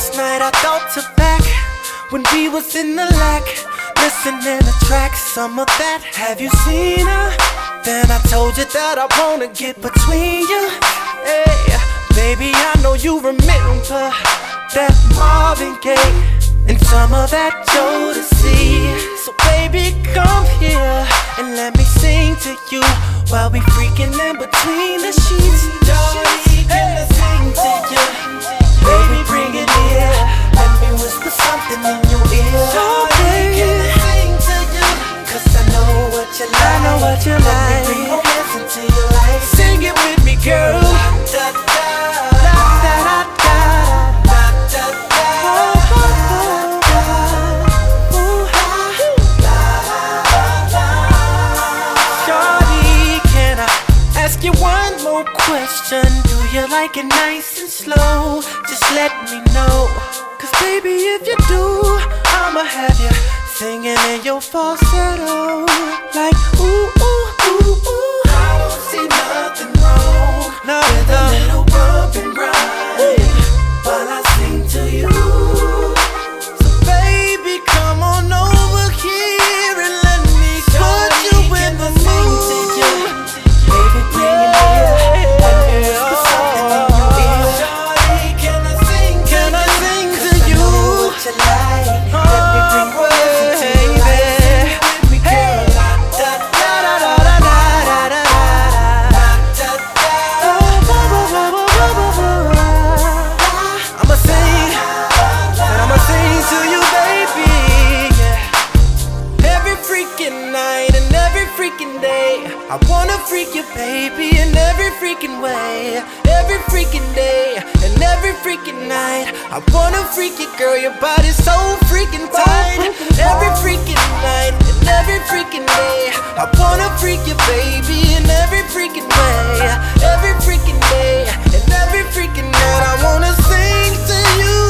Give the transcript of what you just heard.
Last night I thought to back when we was in the lack, listening to tracks, some of that. Have you seen her? Then I told you that I wanna get between you. Hey, baby, I know you remember that Marvin Gaye and some of that Jodeci. So baby, come here and let me sing to you while we freaking in between the sheets. Shorty, can I sing to you? Baby, bring it here. Let me whisper something in your ear. Shorty, can I sing to you? 'Cause I know what you like. I know what you like. Let me bring romance into your life. Sing it with me, girl. Da, da, da, da, da, da, da, da, da. Shorty, can I ask you one more question? Do you like it nice and slow? Just let me know. 'Cause baby, if you do, I'ma have you singing in your falsetto, like ooh, ooh, ooh, ooh. I don't see nothing wrong with a little bump and grind while I sing to you. So baby, come on over here and let me put you in the mood. Baby, bring it here. Let me whisper something in your ear. Shawty, can I sing to you? 'Cause I know what you like. Let me bring romance into your life. With me, girl. Da da da da da da da da da da. I'ma sing, and I'ma sing to you, baby. Yeah. Every freaking night and every freaking day, I wanna freak you, baby, in every freaking way. Every freaking day and every freaking night, I wanna freak you, girl. Your body's so freaking tight. Every freaking night and every freaking day, I wanna freak you, baby, in every freaking way. Every freaking day and every freaking night, I wanna sing to you.